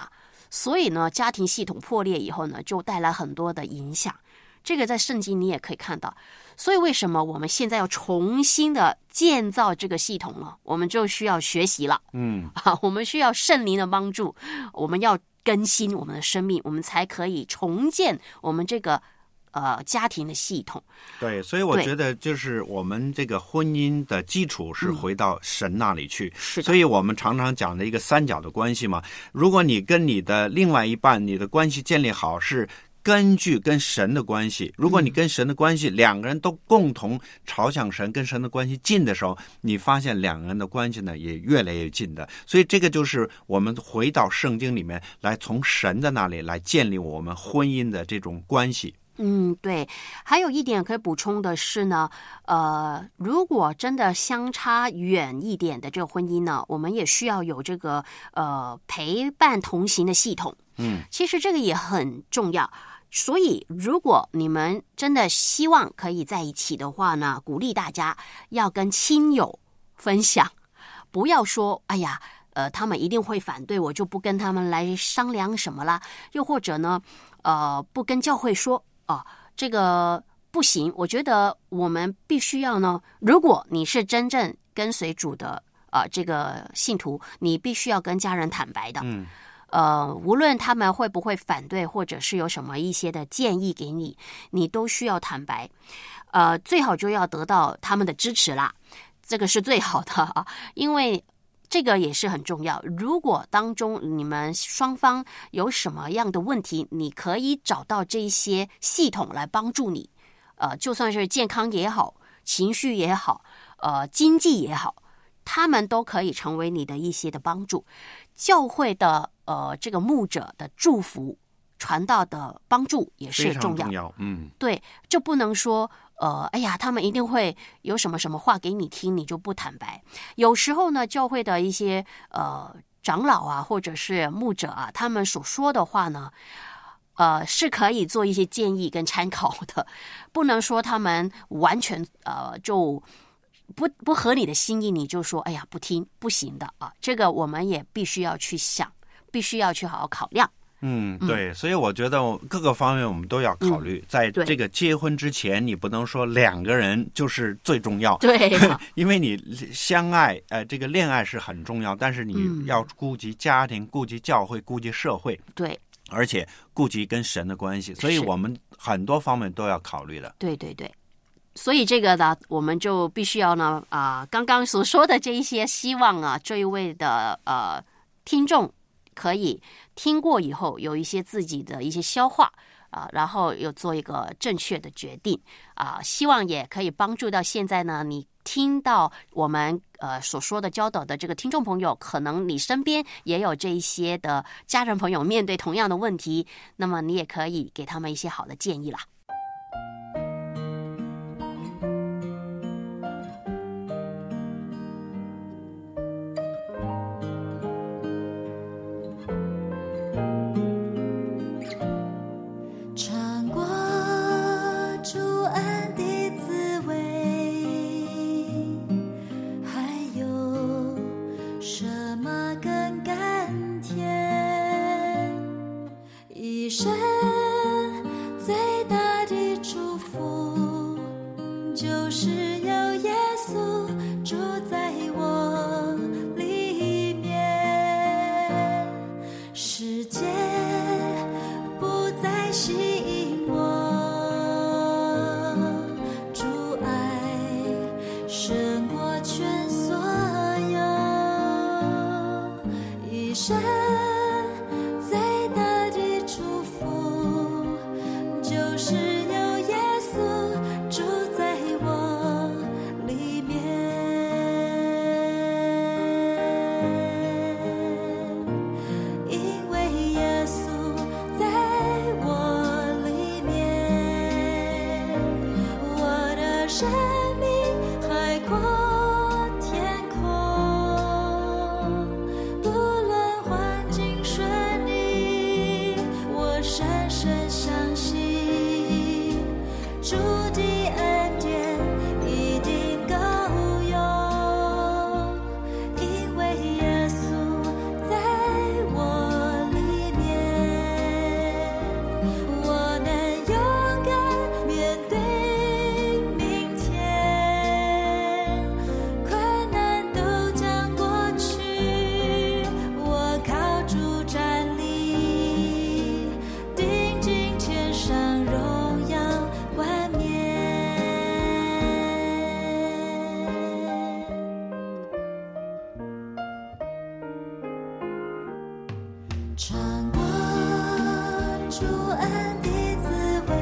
所以呢，家庭系统破裂以后呢，就带来很多的影响。这个在圣经你也可以看到。所以为什么我们现在要重新的建造这个系统呢？我们就需要学习了， 嗯， 啊，我们需要圣灵的帮助，我们要更新我们的生命，我们才可以重建我们这个呃家庭的系统。 对，所以我觉得就是我们这个婚姻的基础是回到神那里去， 嗯、是的。 所以我们常常讲的一个三角的关系嘛。如果你跟你的另外一半，你的关系建立好，是根据跟神的关系。如果你跟神的关系、嗯、两个人都共同朝向神，跟神的关系近的时候，你发现两个人的关系呢也越来越近的。所以这个就是我们回到圣经里面来，从神的那里来建立我们婚姻的这种关系。 嗯，对。还有一点可以补充的是呢，呃，如果真的相差远一点的这个婚姻呢，我们也需要有这个呃陪伴同行的系统。 嗯， 其实这个也很重要。所以如果你们真的希望可以在一起的话呢，鼓励大家要跟亲友分享，不要说哎呀呃他们一定会反对，我就不跟他们来商量什么啦。又或者呢呃不跟教会说哦，这个不行。我觉得我们必须要呢，如果你是真正跟随主的呃这个信徒，你必须要跟家人坦白的。 嗯， 呃，无论他们会不会反对，或者是有什么一些的建议给你，你都需要坦白。呃，最好就要得到他们的支持啦，这个是最好的啊，因为这个也是很重要。如果当中你们双方有什么样的问题，你可以找到这一些系统来帮助你。呃，就算是健康也好，情绪也好，呃，经济也好，他们都可以成为你的一些的帮助。教会的呃这个牧者的祝福传道的帮助也是重要， 非常重要。嗯， 对，就不能说呃哎呀他们一定会有什么什么话给你听，你就不坦白。有时候呢，教会的一些呃长老啊，或者是牧者啊，他们所说的话呢呃是可以做一些建议跟参考的，不能说他们完全呃就不不合你的心意，你就说哎呀不听，不行的啊。这个我们也必须要去想，必须要去好好考量。 嗯，对，所以我觉得各个方面我们都要考虑。嗯、在这个结婚之前，你不能说两个人就是最重要， 对， 因为你相爱，呃，这个恋爱是很重要，但是你要顾及家庭、顾及教会、顾及社会， 对， 而且顾及跟神的关系，所以我们很多方面都要考虑的。 对对对。所以这个呢，我们就必须要呢，啊、呃，刚刚所说的这一些，希望啊，这一位的呃听众可以听过以后，有一些自己的一些消化啊、呃，然后又做一个正确的决定啊、呃，希望也可以帮助到现在呢，你听到我们呃所说的教导的这个听众朋友，可能你身边也有这一些的家人朋友面对同样的问题，那么你也可以给他们一些好的建议啦。 天空，不论环境尝过主恩的滋味，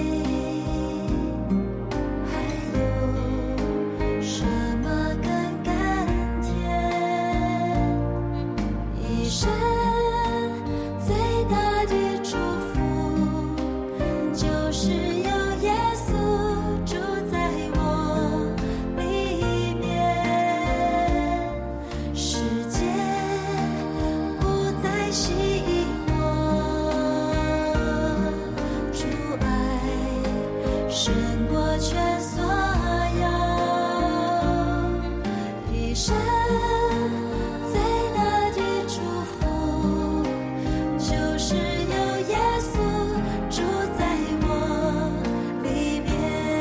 还有什么更甘甜？一生最大的祝福，就是有耶稣住在我里面，世界不再吸引我，主爱胜过全所有，一生最大的祝福，就是有耶稣住在我里面，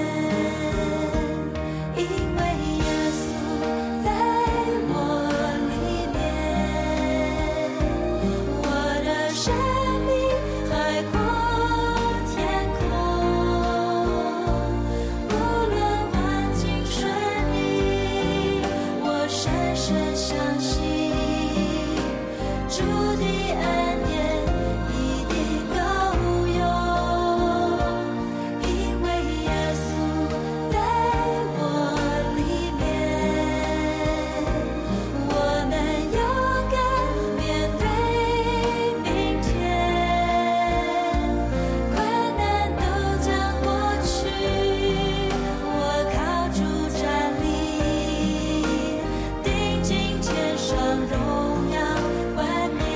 因为耶稣在我里面，我的生命海阔天空，无论环境顺利，我深深相信主的恩典一定够用，因为耶稣在我里面，我能勇敢面对明天，困难都将过去，我靠主站立，定睛天上荣耀冠冕。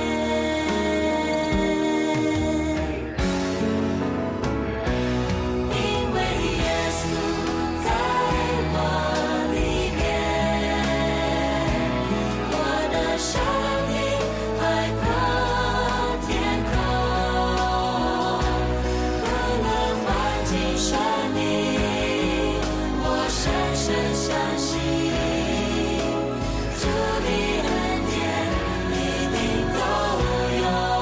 因为耶稣在我里面，我的生命海阔天空，无论环境顺利，我深深相信主的恩典一定够用，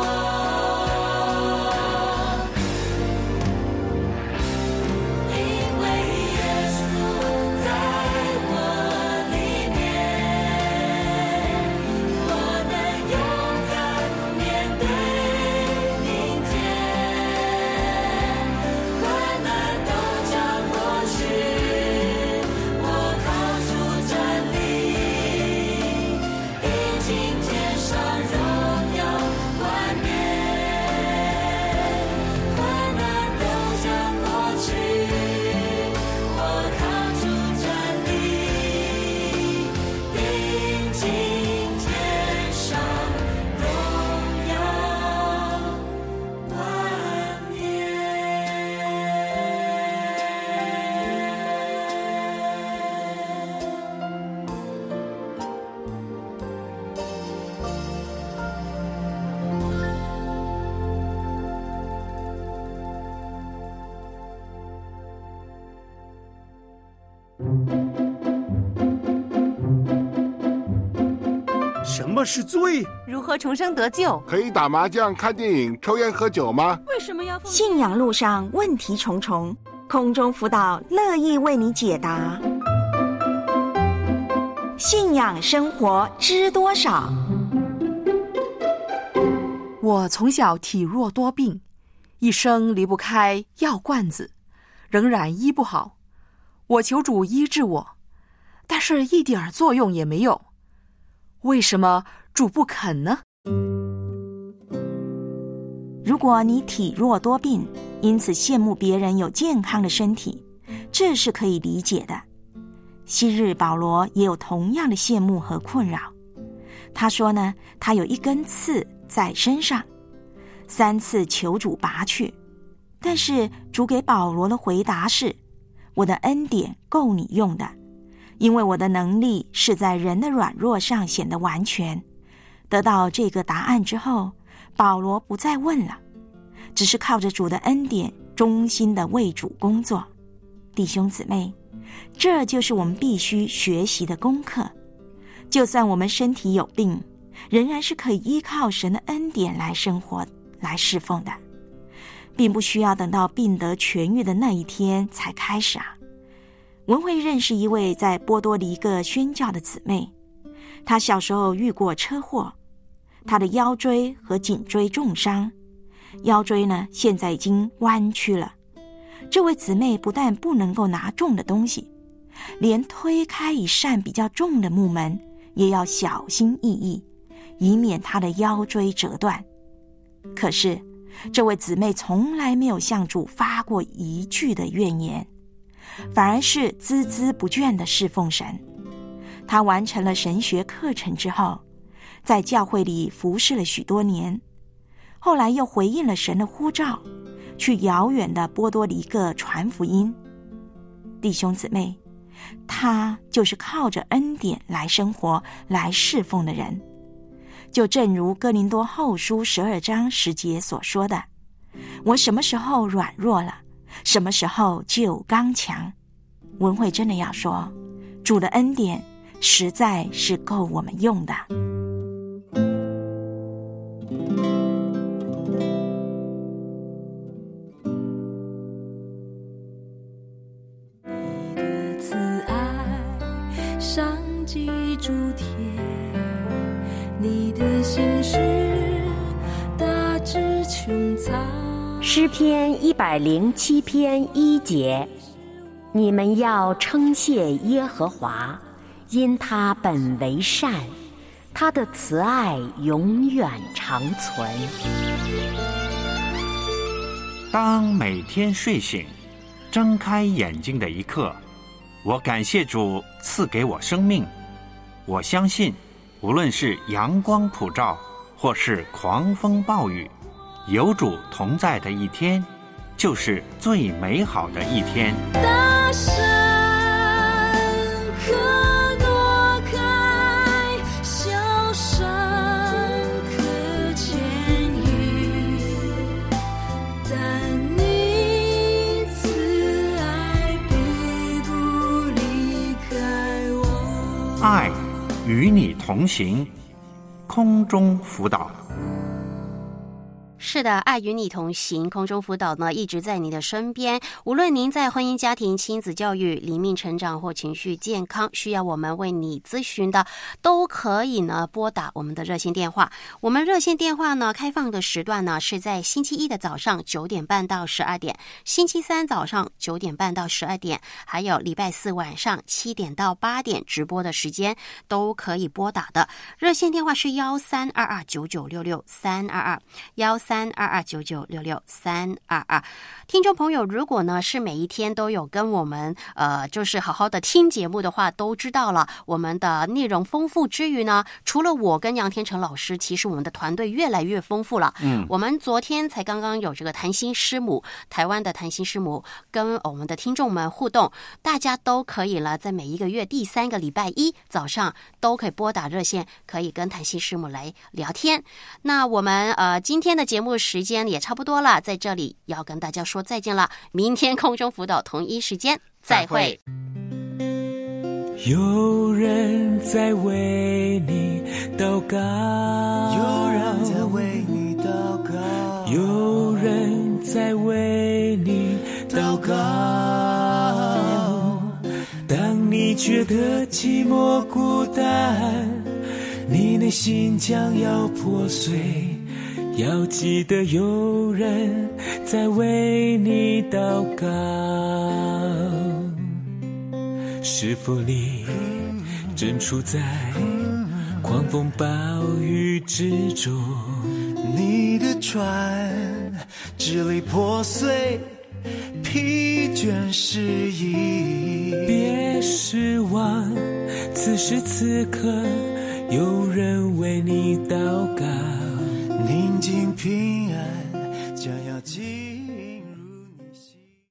因为耶稣在我里面，我能勇敢面对明天，困难都将过去，我靠主站立，定睛天上荣耀冠冕，困难都将过去，我靠主站立，定睛天上荣耀冠冕。 什么是罪？ 如何重生得救？ 可以打麻将、看电影、抽烟喝酒吗？ 为什么要奉信仰路上问题重重，空中辅导乐意为你解答。信仰生活知多少？ 我从小体弱多病，一生离不开药罐子，仍然医不好。我求主医治我，但是一点作用也没有。为什么主不肯呢？ 如果你体弱多病，因此羡慕别人有健康的身体，这是可以理解的。昔日保罗也有同样的羡慕和困扰。他说呢，他有一根刺在身上，三次求主拔去，但是主给保罗的回答是：我的恩典够你用的，因为我的能力是在人的软弱上显得完全。得到这个答案之后，保罗不再问了，只是靠着主的恩典忠心的为主工作。弟兄姊妹，这就是我们必须学习的功课。就算我们身体有病，仍然是可以依靠神的恩典来生活、来侍奉的，并不需要等到病得痊愈的那一天才开始啊。文慧认识一位在波多黎各宣教的姊妹，她小时候遇过车祸， 他的腰椎和颈椎重伤，腰椎呢现在已经弯曲了。这位姊妹不但不能够拿重的东西，连推开一扇比较重的木门也要小心翼翼，以免她的腰椎折断。可是这位姊妹从来没有向主发过一句的怨言，反而是孜孜不倦地侍奉神。她完成了神学课程之后，在教会里服侍了许多年，后来又回应了神的呼召，去遥远的波多黎各传福音。弟兄姊妹，他就是靠着恩典来生活来侍奉的人。就正如哥林多后书十二章十节所说的，我什么时候软弱了，什么时候就刚强。文慧真的要说，主的恩典实在是够我们用的。 上济诸天，你的心事大致穹苍。 诗篇一百零七篇一节，你们要称谢耶和华，因他本为善，他的慈爱永远长存。 当每天睡醒，睁开眼睛的一刻，我感谢主赐给我生命。我相信，无论是阳光普照，或是狂风暴雨，有主同在的一天，就是最美好的一天。 大山可挪开，小山可迁移，但你慈爱必不离开我。 爱与你同行，空中辅导。 是的，爱与你同行，空中辅导呢一直在你的身边。无论您在婚姻家庭、亲子教育、灵命成长或情绪健康需要我们为你咨询的，都可以呢拨打我们的热线电话。我们热线电话呢开放的时段呢是在星期一的早上九点半到十二点，星期三早上九点半到十二点，还有礼拜四晚上七点到八点直播的时间都可以拨打的。热线电话是幺三二二九九六六三二二幺三二二九九六六三二二。听众朋友，如果呢是每一天都有跟我们呃就是好好的听节目的话，都知道了我们的内容丰富之余呢，除了我跟杨天成老师，其实我们的团队越来越丰富了。嗯，我们昨天才刚刚有这个谈心师母，台湾的谈心师母跟我们的听众们互动，大家都可以了，在每一个月第三个礼拜一早上都可以拨打热线，可以跟谈心师母来聊天。那我们呃今天的节目时间也差不多了，在这里要跟大家说再见了，明天空中辅导同一时间再会。 有人在为你祷告，有人在为你祷告，有人在为你祷告。当你觉得寂寞孤单，你内心将要破碎，要记得有人在为你祷告。是否你正处在狂风暴雨之中？你的船支离破碎，疲倦失意。别失望，此时此刻有人为你祷告。宁静平